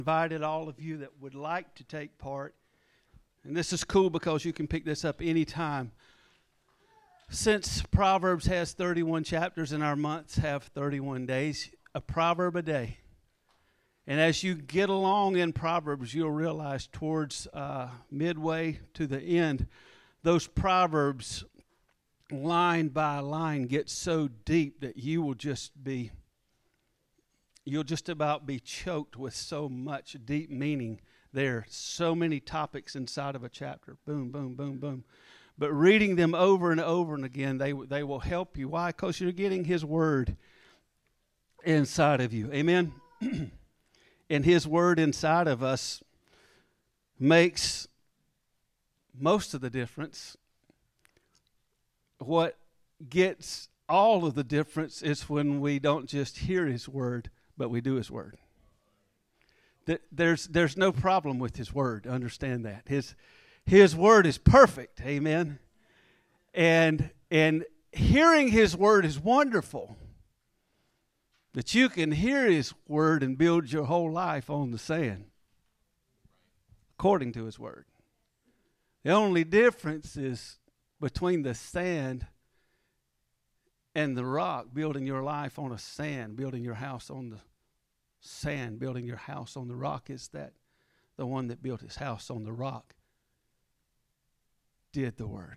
Invited all of you that would like to take part. And this is cool because you can pick this up anytime. Since Proverbs has 31 chapters and our months have 31 days, a proverb a day. And as you get along in Proverbs, you'll realize towards midway to the end, those Proverbs, line by line, get so deep that you'll just about be choked with so much deep meaning there. So many topics inside of a chapter. Boom, boom, boom, boom. But reading them over and over and again, they will help you. Why? Because you're getting His Word inside of you. Amen? And His Word inside of us makes most of the difference. What gets all of the difference is when we don't just hear His Word, but we do His Word. There's no problem with His Word. Understand that. His Word is perfect. Amen. And hearing His Word is wonderful. That you can hear His Word and build your whole life on the sand. According to His Word. The only difference is between the sand and the rock, building your life on a sand, building your house on the sand, building your house on the rock, is that the one that built his house on the rock did the Word.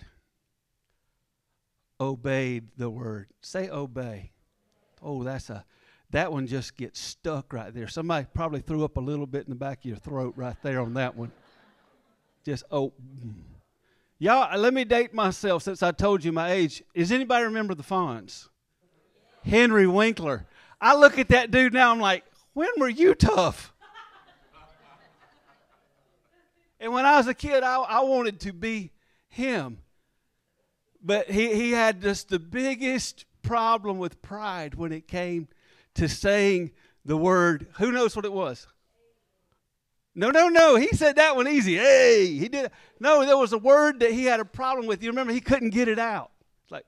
Obeyed the Word. Say obey. Oh, that one just gets stuck right there. Somebody probably threw up a little bit in the back of your throat right there on that one. Just, Y'all, let me date myself since I told you my age. Does anybody remember the Fonz? Henry Winkler. I look at that dude now, I'm like, when were you tough? And when I was a kid, I wanted to be him. But he had just the biggest problem with pride when it came to saying the word. Who knows what it was? No. He said that one easy. Hey, he did. No, there was a word that he had a problem with. You remember, he couldn't get it out. It's like,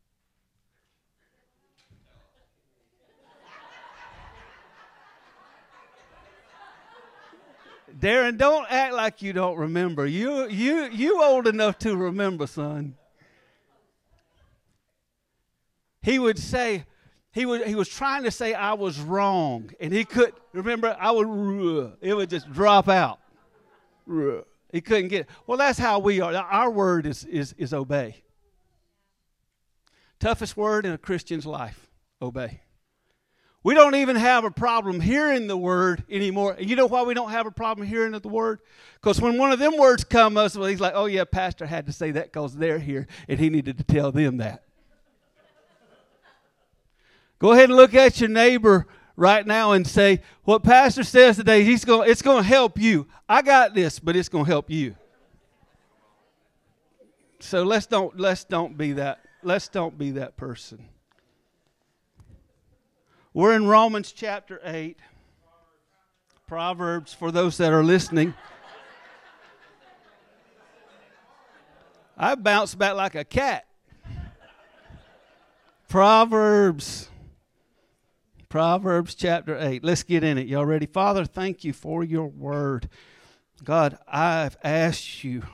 Darren, don't act like you don't remember. You old enough to remember, son. He would say, he was trying to say I was wrong, and he couldn't. Remember, it would just drop out. He couldn't get it. Well, that's how we are. Our word is obey. Toughest word in a Christian's life, obey. We don't even have a problem hearing the word anymore. And you know why we don't have a problem hearing the word? Because when one of them words comes, he's like, oh yeah, pastor had to say that because they're here, and he needed to tell them that. Go ahead and look at your neighbor right now and say, what pastor says today, it's going to help you. I got this, but it's going to help you. So let's don't be that person. We're in Romans chapter 8. Proverbs, for those that are listening. I bounce back like a cat. Proverbs chapter 8. Let's get in it. Y'all ready? Father, thank you for your word. God, I've asked you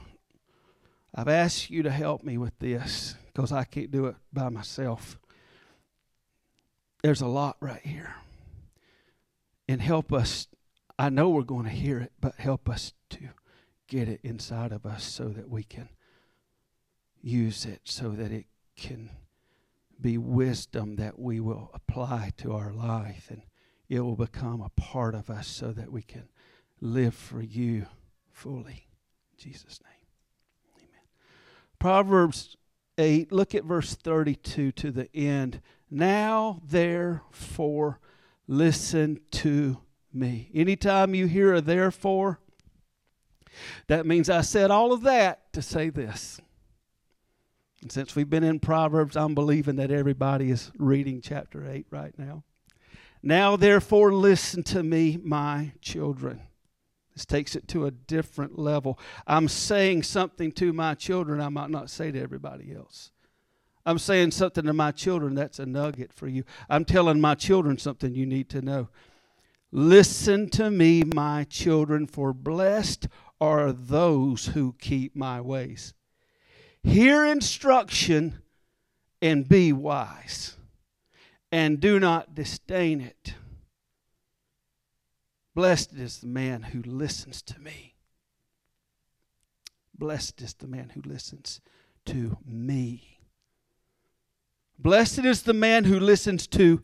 to help me with this because I can't do it by myself. There's a lot right here. And help us. I know we're going to hear it, but help us to get it inside of us so that we can use it, so that it can be wisdom that we will apply to our life, and it will become a part of us so that we can live for you fully. In Jesus' name. Amen. Proverbs 8, look at verse 32 to the end. Now, therefore, listen to me. Anytime you hear a therefore, that means I said all of that to say this. And since we've been in Proverbs, I'm believing that everybody is reading chapter 8 right now. Now, therefore, listen to me, my children. This takes it to a different level. I'm saying something to my children I might not say to everybody else. I'm saying something to my children that's a nugget for you. I'm telling my children something you need to know. Listen to me, my children, for blessed are those who keep my ways. Hear instruction and be wise, and do not disdain it. Blessed is the man who listens to me. Blessed is the man who listens to me. Blessed is the man who listens to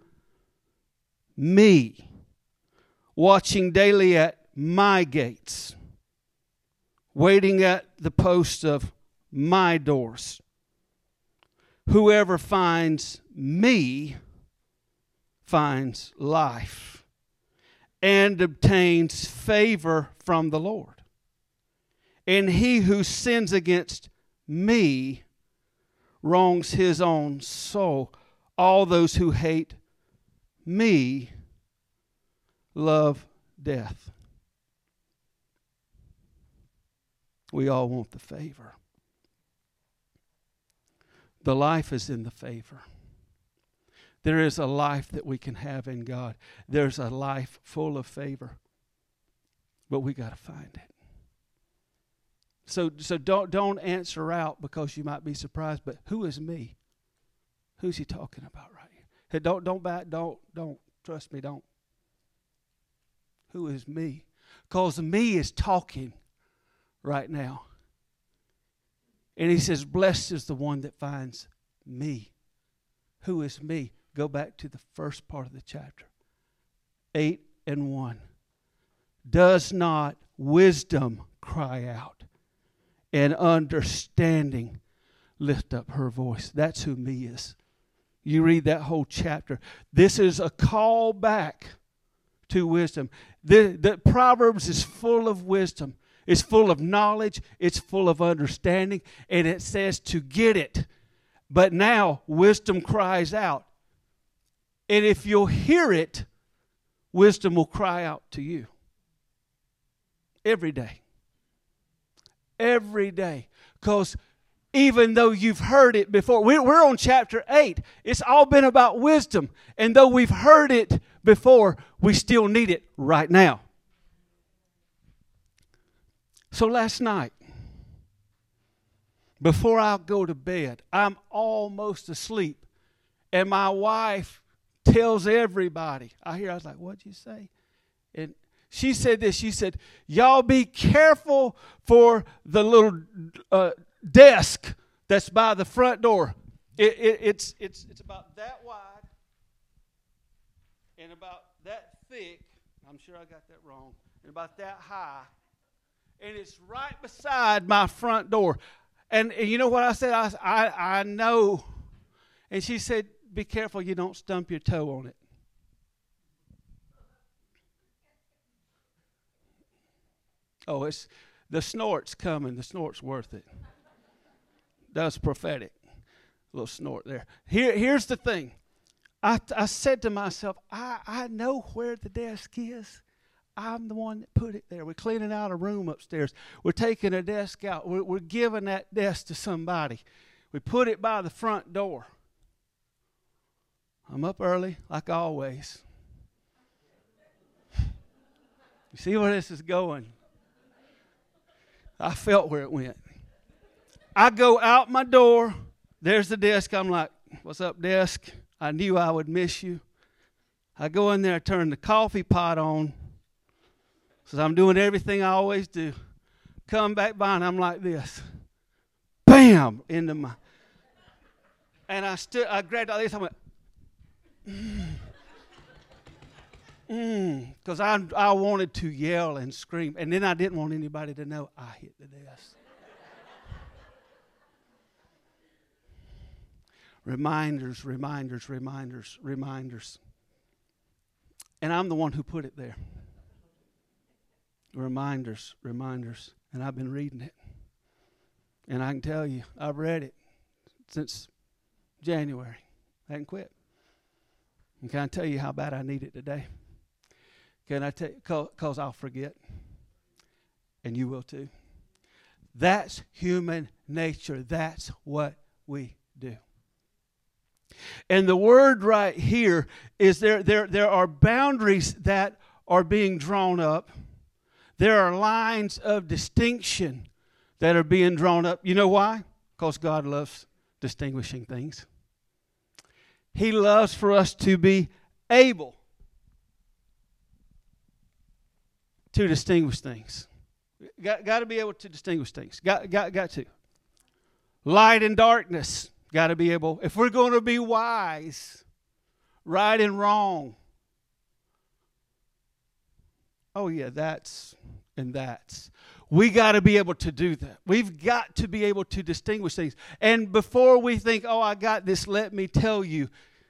me, watching daily at my gates, waiting at the posts of my doors. Whoever finds me finds life and obtains favor from the Lord. And he who sins against me wrongs his own soul. All those who hate me love death. We all want the favor. The life is in the favor. There is a life that we can have in God. There's a life full of favor. But we got to find it. So don't answer out because you might be surprised, but who is me? Who's he talking about right here? Hey, don't trust me, don't. Who is me? Because me is talking right now. And he says, blessed is the one that finds me. Who is me? Go back to the first part of the chapter. 8:1. Does not wisdom cry out, and understanding lift up her voice? That's who me is. You read that whole chapter. This is a call back to wisdom. The Proverbs is full of wisdom. It's full of knowledge. It's full of understanding. And it says to get it. But now wisdom cries out. And if you'll hear it, wisdom will cry out to you. Every day. Every day. Because even though you've heard it before, we're on chapter 8. It's all been about wisdom. And though we've heard it before, we still need it right now. So last night, before I go to bed, I'm almost asleep. And my wife tells everybody. I was like, what'd you say? And she said this. She said, y'all be careful for the little desk that's by the front door. It's about that wide and about that thick. I'm sure I got that wrong. And about that high. And it's right beside my front door. And you know what I said? I know. And she said, be careful you don't stump your toe on it. Oh, it's the snort's coming. The snort's worth it. That was prophetic. A little snort there. Here's the thing. I said to myself, I know where the desk is. I'm the one that put it there. We're cleaning out a room upstairs. We're taking a desk out. We're giving that desk to somebody. We put it by the front door. I'm up early, like always. You see where this is going? I felt where it went. I go out my door. There's the desk. I'm like, what's up, desk? I knew I would miss you. I go in there, turn the coffee pot on. So I'm doing everything I always do. Come back by and I'm like this. Bam! Into my... And I grabbed all this. I went... Because I wanted to yell and scream. And then I didn't want anybody to know I hit the desk. Reminders. And I'm the one who put it there. Reminders. And I've been reading it. And I can tell you, I've read it since January. I haven't quit. And can I tell you how bad I need it today? Can I tell you? Because I'll forget. And you will too. That's human nature. That's what we do. And the word right here is there are boundaries that are being drawn up. There are lines of distinction that are being drawn up. You know why? Because God loves distinguishing things. He loves for us to be able to distinguish things. Got to be able to distinguish things. Got to. Light and darkness. Got to be able. If we're going to be wise, right and wrong. Oh yeah, that's and that's. We got to be able to do that. We've got to be able to distinguish things. And before we think, oh, I got this, let me tell you.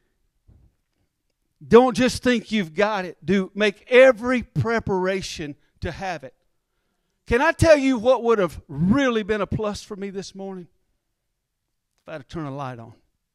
Don't just think you've got it. Make every preparation to have it. Can I tell you what would have really been a plus for me this morning? If I had to turn a light on.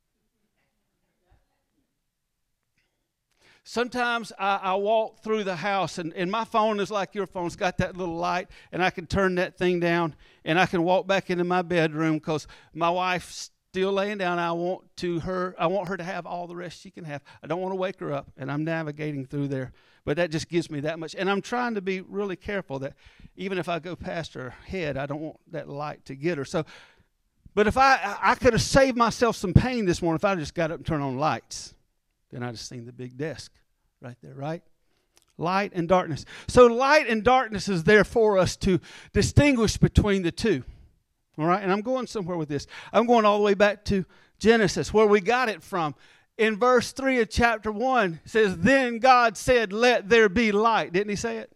Sometimes I walk through the house, and my phone is like your phone. It's got that little light, and I can turn that thing down, and I can walk back into my bedroom because my wife's still laying down. I want her to have all the rest she can have. I don't want to wake her up, and I'm navigating through there. But that just gives me that much. And I'm trying to be really careful that even if I go past her head, I don't want that light to get her. So, but if I could have saved myself some pain this morning if I just got up and turned on lights. Then I just seen the big desk right there, right? Light and darkness. So light and darkness is there for us to distinguish between the two. All right? And I'm going somewhere with this. I'm going all the way back to Genesis, where we got it from. In verse 3 of chapter 1, it says, then God said, let there be light. Didn't he say it?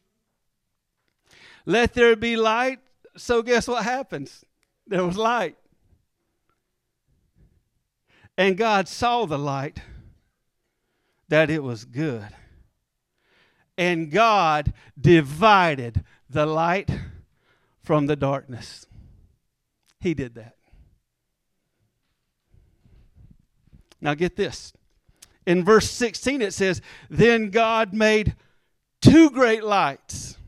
Let there be light. So guess what happens? There was light. And God saw the light, that it was good. And God divided the light from the darkness. He did that. Now get this. In verse 16 it says, then God made two great lights.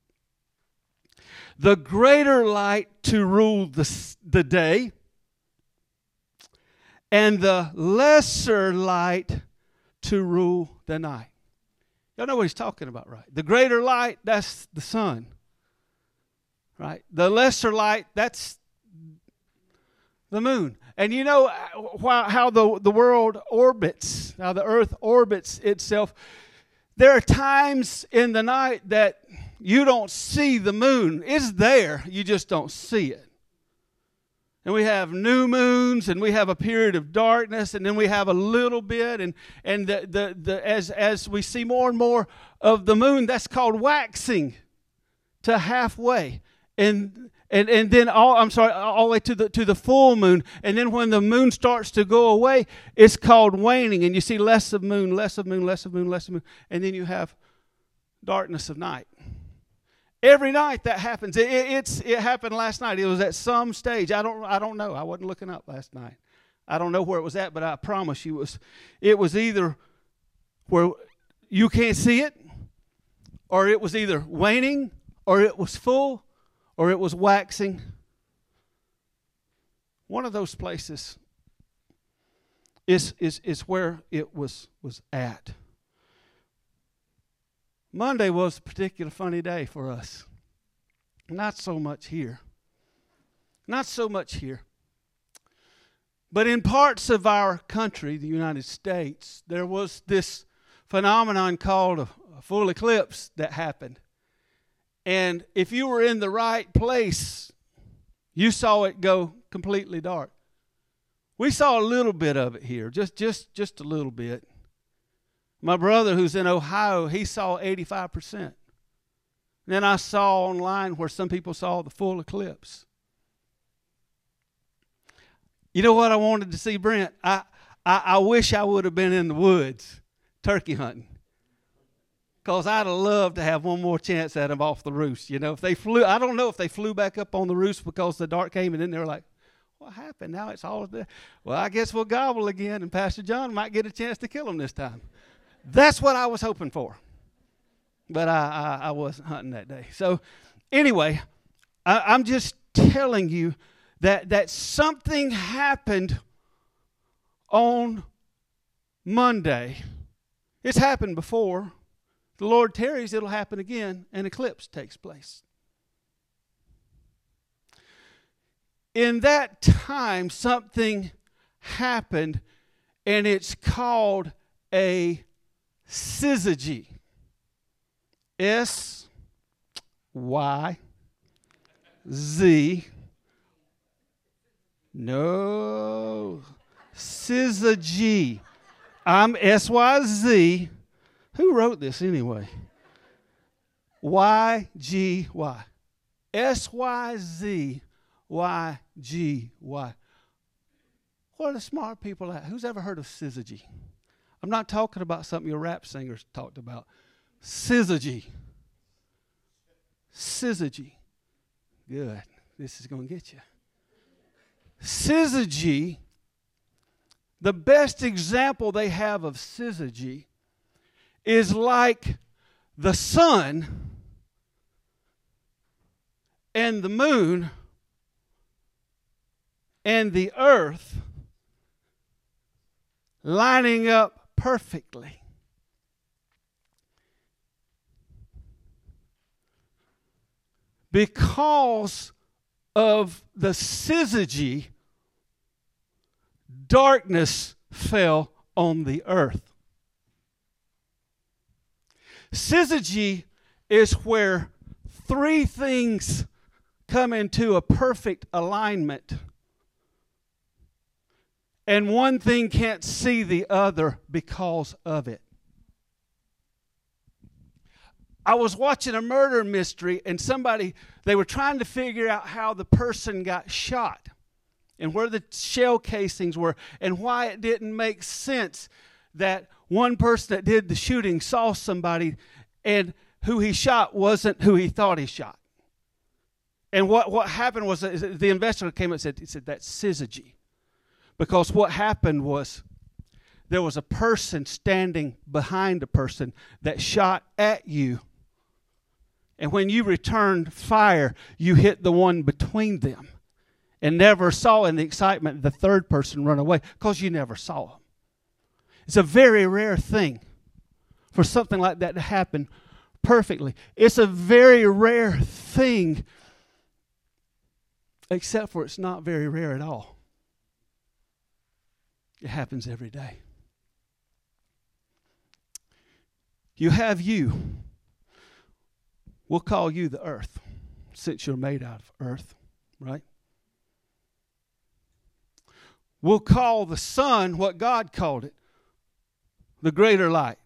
The greater light to rule the day, and the lesser light to rule the night. Y'all know what he's talking about, right? The greater light, that's the sun. Right? The lesser light, that's the moon. And you know how the world orbits, how the earth orbits itself. There are times in the night that you don't see the moon. It's there, you just don't see it. And we have new moons, and we have a period of darkness, and then we have a little bit, and as we see more and more of the moon, that's called waxing to halfway, and then all the way to the full moon, and then when the moon starts to go away, it's called waning, and you see less of moon, less of moon, less of moon, less of moon, and then you have darkness of night. Every night that happens. It happened last night. It was at some stage. I don't know. I wasn't looking up last night. I don't know where it was at, but I promise you it was either where you can't see it, or it was either waning, or it was full, or it was waxing. One of those places is where it was at. Monday was a particular funny day for us. Not so much here. Not so much here. But in parts of our country, the United States, there was this phenomenon called a full eclipse that happened. And if you were in the right place, you saw it go completely dark. We saw a little bit of it here, just a little bit. My brother, who's in Ohio, he saw 85%. And then I saw online where some people saw the full eclipse. You know what I wanted to see, Brent? I wish I would have been in the woods turkey hunting. Because I'd have loved to have one more chance at them off the roost. You know, if they flew, I don't know if they flew back up on the roost because the dark came, and then they were like, what happened? Now it's all there. Well, I guess we'll gobble again, and Pastor John might get a chance to kill them this time. That's what I was hoping for. But I wasn't hunting that day. So anyway, I'm just telling you that something happened on Monday. It's happened before. The Lord tarries, it'll happen again, an eclipse takes place. In that time, something happened, and it's called a syzygy. S-Y-Z. No. Syzygy. I'm S-Y-Z. Who wrote this anyway? Y-G-Y. S-Y-Z-Y-G-Y. What are the smart people at? Who's ever heard of syzygy? I'm not talking about something your rap singers talked about. Syzygy. Syzygy. Good. This is going to get you. Syzygy, the best example they have of syzygy is like the sun and the moon and the earth lining up perfectly. Because of the syzygy, darkness fell on the earth. Syzygy is where three things come into a perfect alignment, and one thing can't see the other because of it. I was watching a murder mystery, and they were trying to figure out how the person got shot and where the shell casings were and why it didn't make sense that one person that did the shooting saw somebody and who he shot wasn't who he thought he shot. And what happened was the investigator came and said that's syzygy. Because what happened was there was a person standing behind a person that shot at you. And when you returned fire, you hit the one between them and never saw in the excitement the third person run away because you never saw him. It's a very rare thing for something like that to happen perfectly. It's a very rare thing, except for it's not very rare at all. It happens every day. You have you. We'll call you the earth, since you're made out of earth, right? We'll call the sun what God called it, the greater light.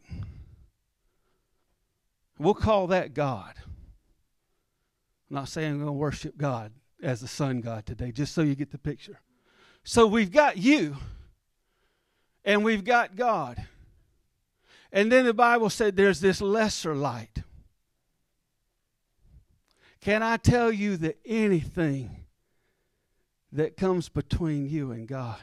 We'll call that God. I'm not saying I'm going to worship God as the sun God today, just so you get the picture. So we've got you, and we've got God. And then the Bible said there's this lesser light. Can I tell you that anything that comes between you and God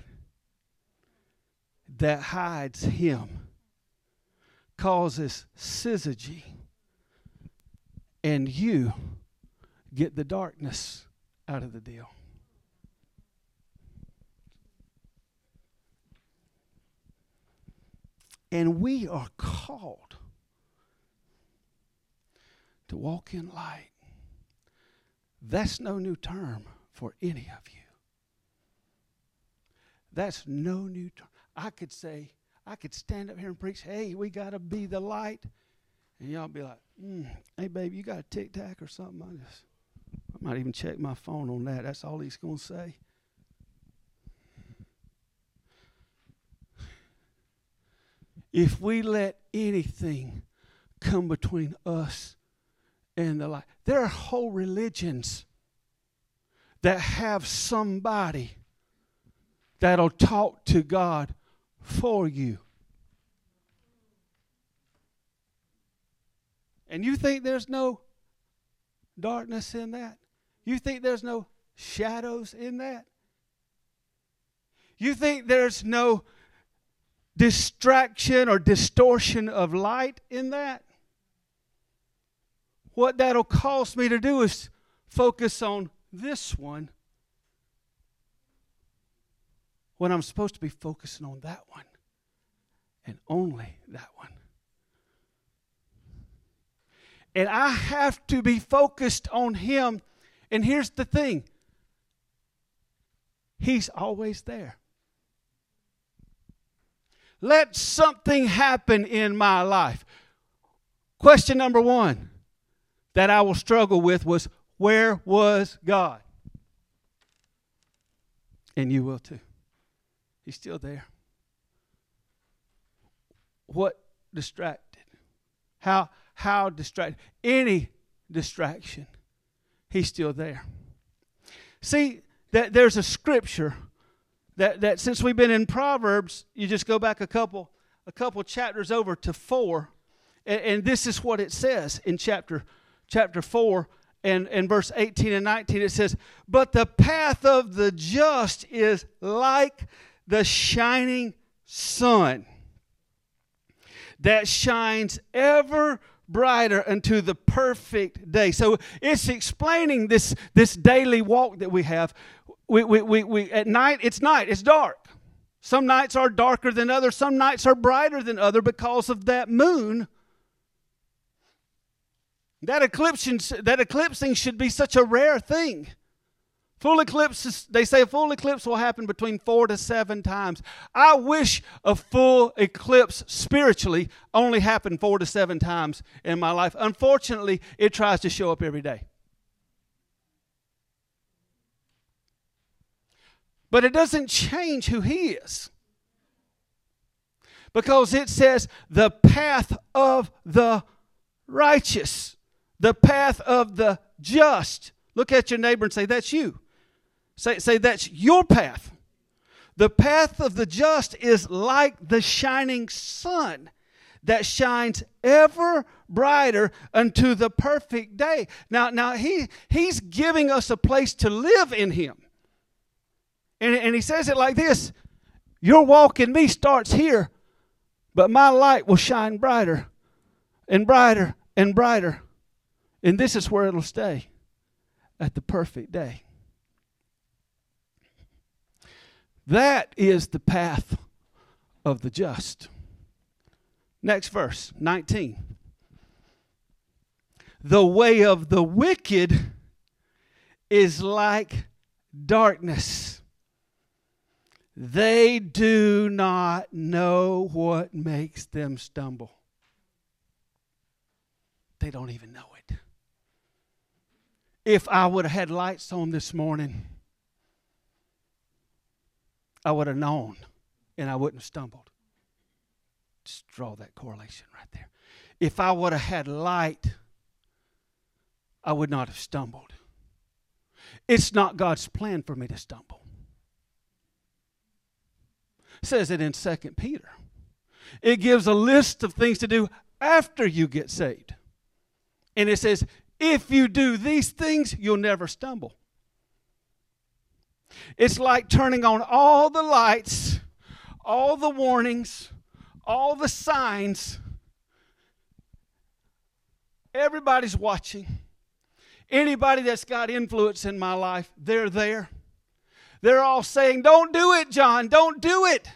that hides Him causes syzygy, and you get the darkness out of the deal? And we are called to walk in light. That's no new term for any of you. That's no new term. I could stand up here and preach, hey, we got to be the light. And y'all be like, hey, babe, you got a Tic Tac or something? I might even check my phone on that. That's all he's going to say. If we let anything come between us and the light, there are whole religions that have somebody that'll talk to God for you. And you think there's no darkness in that? You think there's no shadows in that? You think there's no distraction or distortion of light in that? What that'll cause me to do is focus on this one when I'm supposed to be focusing on that one and only that one. And I have to be focused on Him. And here's the thing. He's always there. Let something happen in my life. Question number 1 that I will struggle with was, where was God? And you will too. He's still there. What distracted? How distracted? Any distraction, He's still there. See, that there's a scripture that since we've been in Proverbs, you just go back a couple chapters over to 4, and this is what it says in chapter 4 and verse 18 and 19. It says, "But the path of the just is like the shining sun that shines ever brighter unto the perfect day." So it's explaining this daily walk that we have. We at night, it's dark. Some nights are darker than others. Some nights are brighter than others because of that moon. That eclipsing should be such a rare thing. Full eclipses, they say a full eclipse will happen between 4 to 7 times. I wish a full eclipse spiritually only happened 4 to 7 times in my life. Unfortunately, it tries to show up every day. But it doesn't change who He is. Because it says the path of the righteous. The path of the just. Look at your neighbor and say, that's you. Say that's your path. The path of the just is like the shining sun that shines ever brighter unto the perfect day. Now He's giving us a place to live in Him. And He says it like this: your walk in me starts here, but my light will shine brighter and brighter and brighter. And this is where it'll stay, at the perfect day. That is the path of the just. Next verse, 19. The way of the wicked is like darkness. They do not know what makes them stumble. They don't even know it. If I would have had lights on this morning, I would have known and I wouldn't have stumbled. Just draw that correlation right there. If I would have had light, I would not have stumbled. It's not God's plan for me to stumble. It says it in 2 Peter. It gives a list of things to do after you get saved. And it says, if you do these things, you'll never stumble. It's like turning on all the lights, all the warnings, all the signs. Everybody's watching. Anybody that's got influence in my life, they're there. They're all saying, don't do it, John, don't do it.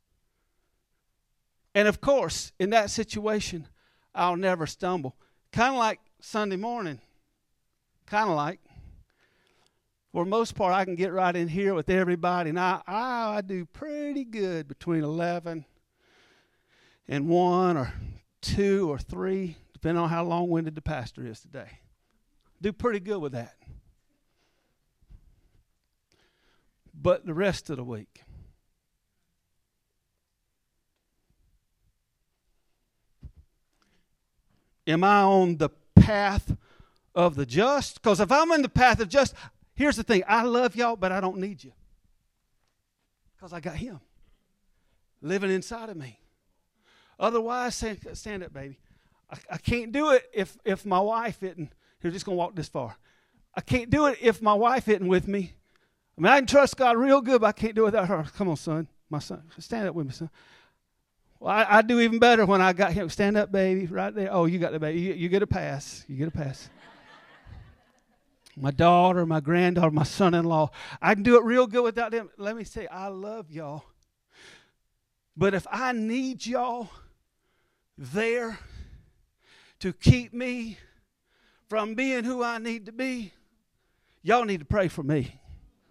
And of course, in that situation, I'll never stumble. Kind of like Sunday morning. Kind of like. For the most part, I can get right in here with everybody. And I do pretty good between 11 and 1 or 2 or 3, depending on how long-winded the pastor is today. Do pretty good with that. But the rest of the week, am I on the path of the just? Because if I'm in the path of just, here's the thing. I love y'all, but I don't need you. Because I got Him living inside of me. Otherwise, stand up, baby. I can't do it if my wife isn't. You're just going to walk this far. I can't do it if my wife isn't with me. I mean, I can trust God real good, but I can't do it without her. Come on, son. My son. Stand up with me, son. Well, I do even better when I got him. Stand up, baby, right there. Oh, you got the baby. You get a pass. You get a pass. My daughter, my granddaughter, my son-in-law. I can do it real good without them. Let me say, I love y'all. But if I need y'all there to keep me from being who I need to be, y'all need to pray for me.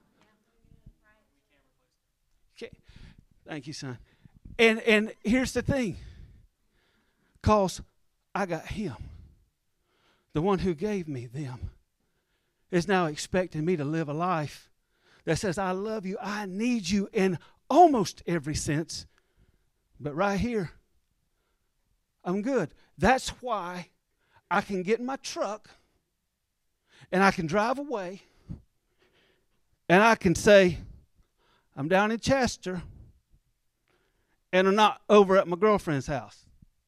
Okay. Thank you, son. And here's the thing. Because I got him. The one who gave me them is now expecting me to live a life that says, I love you, I need you in almost every sense. But right here, I'm good. That's why I can get in my truck and I can drive away and I can say, I'm down in Chester and I'm not over at my girlfriend's house.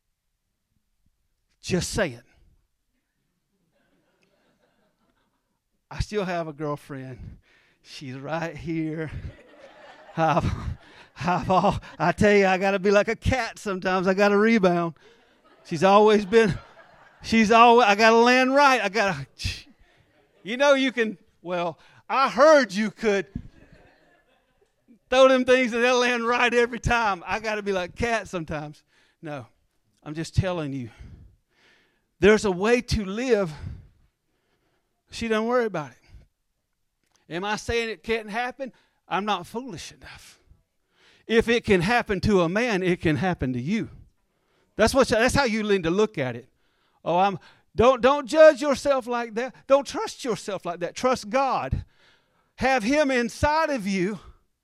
Just saying. I still have a girlfriend. She's right here. I tell you, I got to be like a cat sometimes. I got to rebound. I got to land right. You can, I heard you could throw them things and they'll land right every time. I got to be like a cat sometimes. No, I'm just telling you. There's a way to live. She doesn't worry about it. Am I saying it can't happen? I'm not foolish enough. If it can happen to a man, it can happen to you. That's how you need to look at it. Don't judge yourself like that. Don't trust yourself like that. Trust God. Have Him inside of you,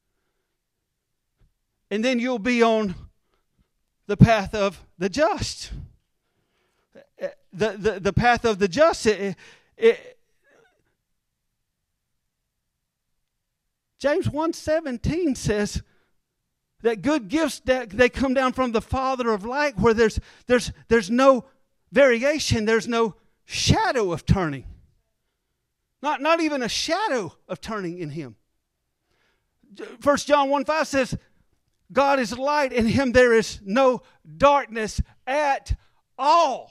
and then you'll be on the path of the just. The path of the just. James 1:17 says that good gifts that they come down from the Father of light, where there's no variation, there's no shadow of turning. Not even a shadow of turning in Him. 1 John 1:5 says, God is light, in Him there is no darkness at all.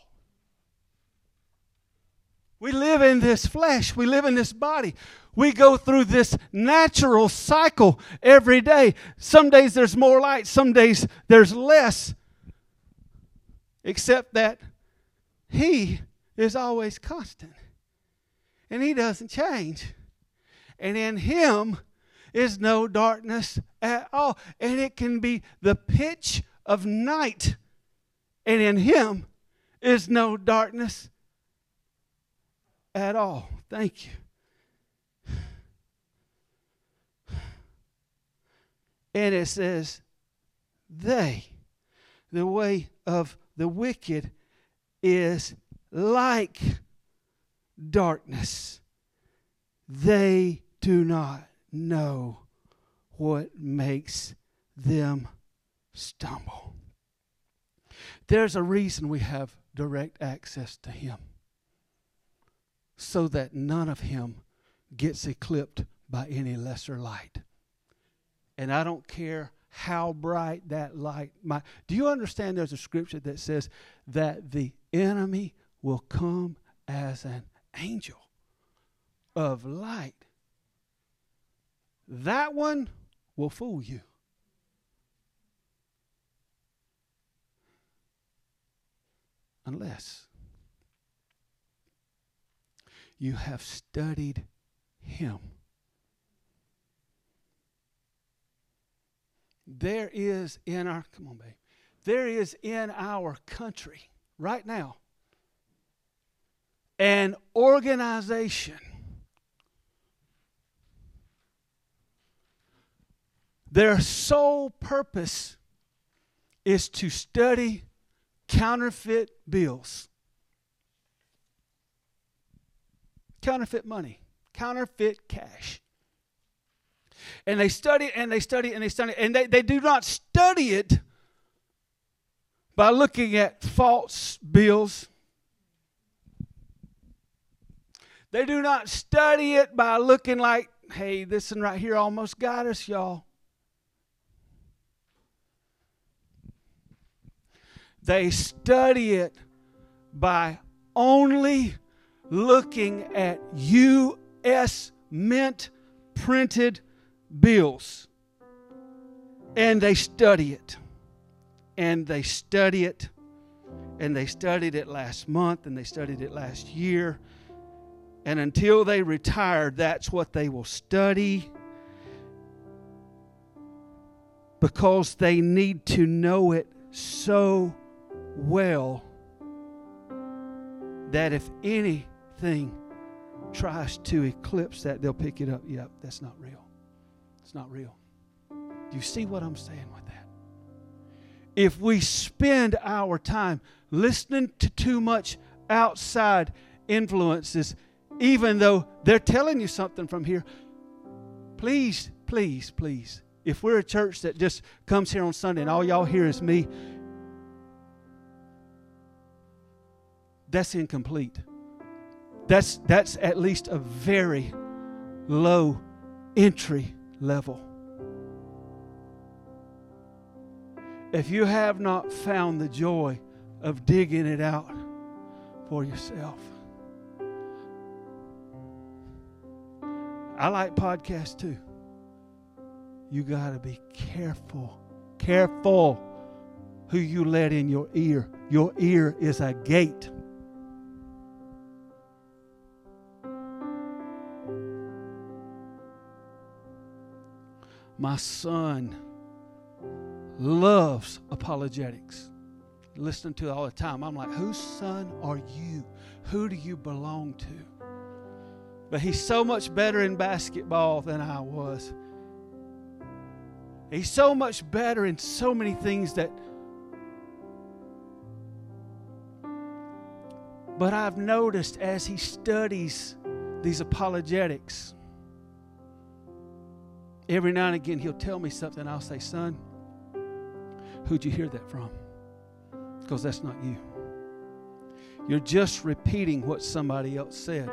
We live in this flesh. We live in this body. We go through this natural cycle every day. Some days there's more light. Some days there's less. Except that He is always constant. And He doesn't change. And in Him is no darkness at all. And it can be the pitch of night. And in Him is no darkness at all. Thank you. And it says, the way of the wicked is like darkness. They do not know what makes them stumble. There's a reason we have direct access to Him, so that none of Him gets eclipsed by any lesser light. And I don't care how bright that light might. Do you understand there's a scripture that says that the enemy will come as an angel of light? That one will fool you. Unless you have studied Him. There is in our country right now an organization. Their sole purpose is to study counterfeit bills, counterfeit money, counterfeit cash. And they study and they study and they study. And they do not study it by looking at false bills. They do not study it by looking like, hey, this one right here almost got us, y'all. They study it by only looking at U.S. Mint printed bills. And they study it. And they study it. And they studied it last month. And they studied it last year. And until they retire, that's what they will study, because they need to know it so well that if anything tries to eclipse that, they'll pick it up. Yep, that's not real. It's not real. Do you see what I'm saying with that? If we spend our time listening to too much outside influences, even though they're telling you something from here, please, please, please, if we're a church that just comes here on Sunday and all y'all hear is me, that's incomplete. That's at least a very low entry level. If you have not found the joy of digging it out for yourself. I like podcasts too. You got to be careful who you let in your ear. Your ear is a gate. My son loves apologetics. Listen to it all the time. I'm like, whose son are you? Who do you belong to? But he's so much better in basketball than I was. He's so much better in so many things that... But I've noticed as he studies these apologetics, every now and again he'll tell me something. I'll say, son, who'd you hear that from? Because that's not you. You're just repeating what somebody else said.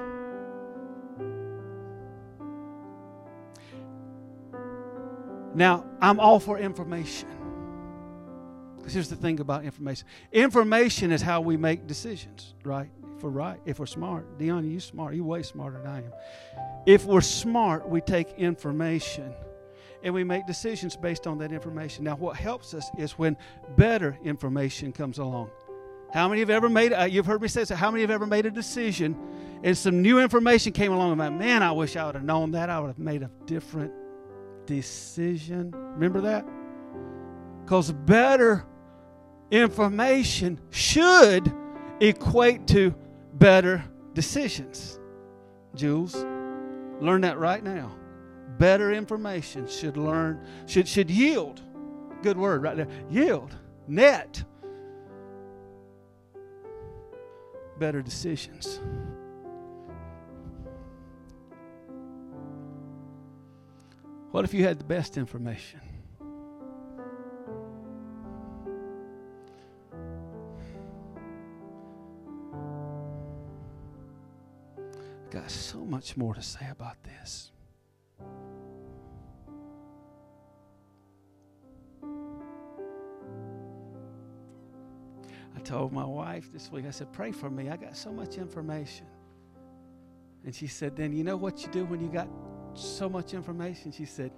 Now, I'm all for information. Because here's the thing about information. Information is how we make decisions, right? If we're smart. Dion, you're smart. You're way smarter than I am. If we're smart, we take information and we make decisions based on that information. Now, what helps us is when better information comes along. How many have ever made, you've heard me say this, how many have ever made a decision and some new information came along and like, man, I wish I would have known that. I would have made a different decision. Remember that? Because better information should equate to better decisions. Jules, learn that right now. Better information should yield. Good word right there. Yield. Net. Better decisions. What if you had the best information? I've got so much more to say about this. I told my wife this week, I said, pray for me. I got so much information. And she said, then you know what you do when you got so much information? She said,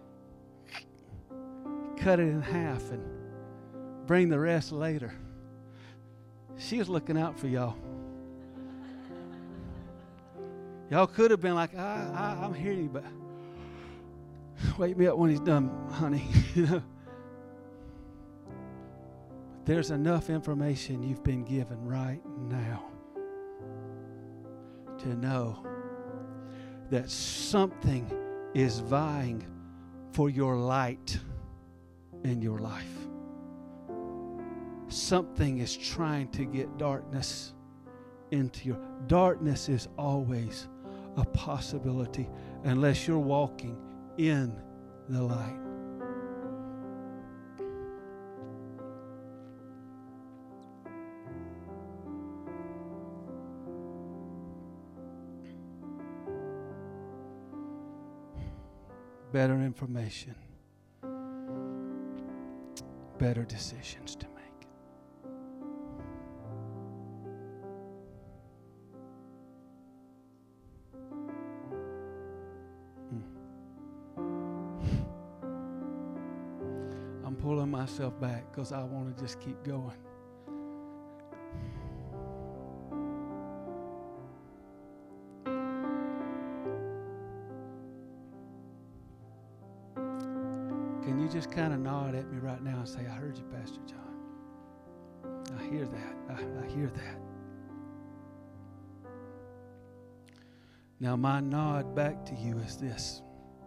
cut it in half and bring the rest later. She was looking out for y'all. Y'all could have been like, I'm hearing you, but wake me up when he's done, honey. There's enough information you've been given right now to know that something is vying for your light in your life. Something is trying to get darkness into your... Darkness is always a possibility unless you're walking in the light. Better information, better decisions to make. I'm pulling myself back because I want to just keep going. Can you just kind of nod at me right now and say, I heard you, Pastor John? I hear that. I hear that. Now, my nod back to you is this.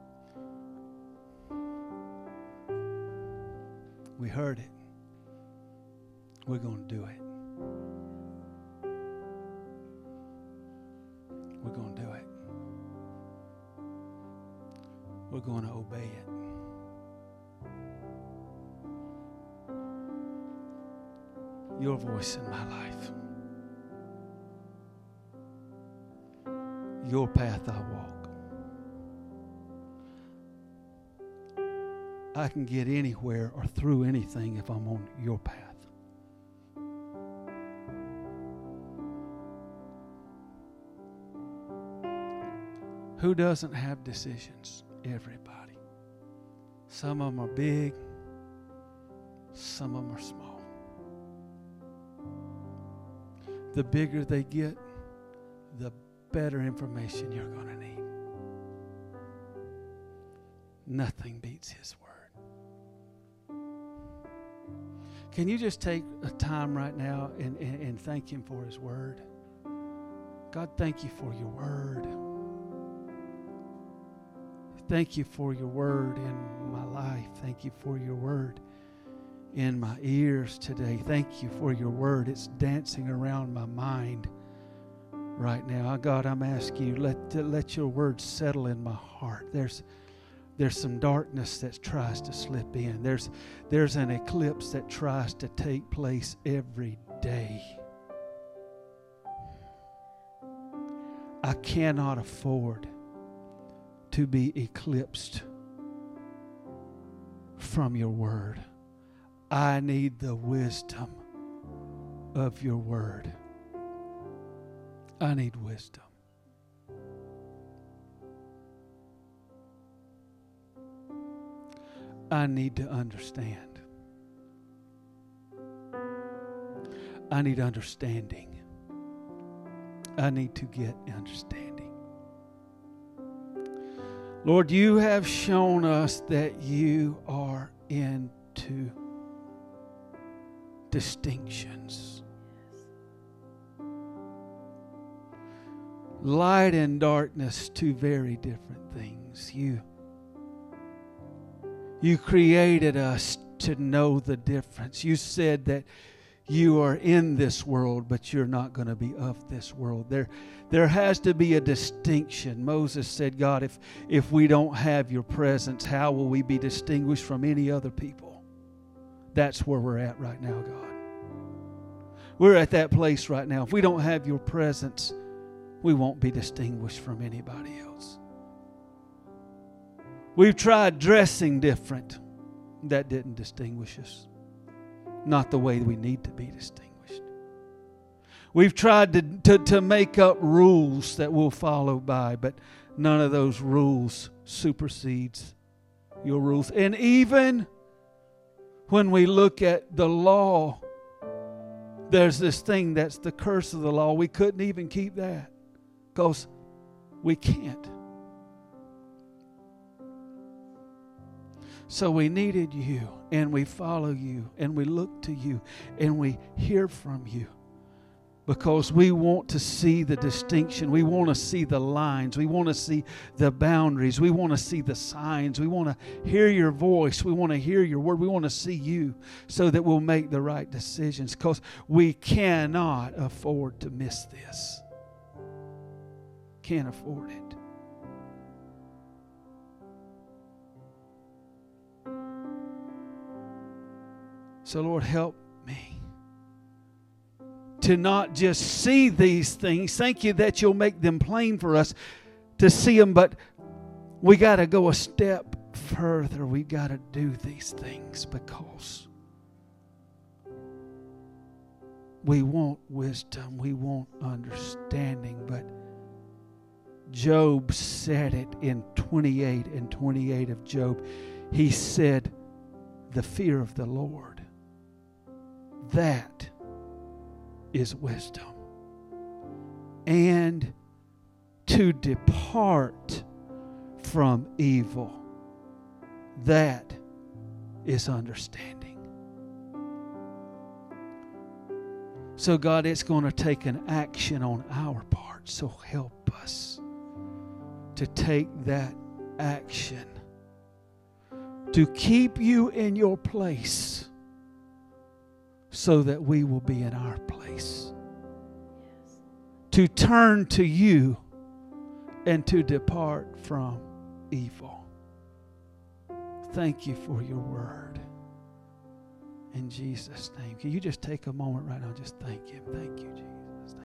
We heard it. We're going to do it. We're going to do it. We're going to obey it. Your voice in my life. Your path I walk. I can get anywhere or through anything if I'm on your path. Who doesn't have decisions? Everybody. Some of them are big, some of them are small. The bigger they get, the better information you're going to need. Nothing beats His Word. Can you just take a time right now and thank Him for His Word? God, thank you for your Word. Thank you for your Word in my life. Thank you for your Word in my ears today. Thank you for your Word. It's dancing around my mind right now. God, I'm asking you, let your Word settle in my heart. There's some darkness that tries to slip in. There's an eclipse that tries to take place every day. I cannot afford to be eclipsed from your Word. I need the wisdom of your Word. I need wisdom. I need to understand. I need understanding. I need to get understanding. Lord, you have shown us that you are into distinctions. Light and darkness, two very different things. You created us to know the difference. You said that you are in this world, but you're not going to be of this world. There has to be a distinction. Moses said, God, if we don't have your presence, how will we be distinguished from any other people? That's where we're at right now, God. We're at that place right now. If we don't have your presence, we won't be distinguished from anybody else. We've tried dressing different. That didn't distinguish us. Not the way we need to be distinguished. We've tried to make up rules that we'll follow by, but none of those rules supersedes your rules. And even when we look at the law, there's this thing that's the curse of the law. We couldn't even keep that because we can't. So we needed you, and we follow you, and we look to you, and we hear from you because we want to see the distinction. We want to see the lines. We want to see the boundaries. We want to see the signs. We want to hear your voice. We want to hear your word. We want to see you so that we'll make the right decisions because we cannot afford to miss this. Can't afford it. So, Lord, help me to not just see these things. Thank you that you'll make them plain for us to see them, but we got to go a step further. We got to do these things because we want wisdom. We want understanding. But Job said it in 28 and 28 of Job. He said, the fear of the Lord. That is wisdom. And to depart from evil. That is understanding. So God, it's going to take an action on our part. So help us to take that action, to keep you in your place so that we will be in our place. Yes. To turn to you and to depart from evil. Thank you for your word. In Jesus' name. Can you just take a moment right now and just thank him? Thank you, Jesus.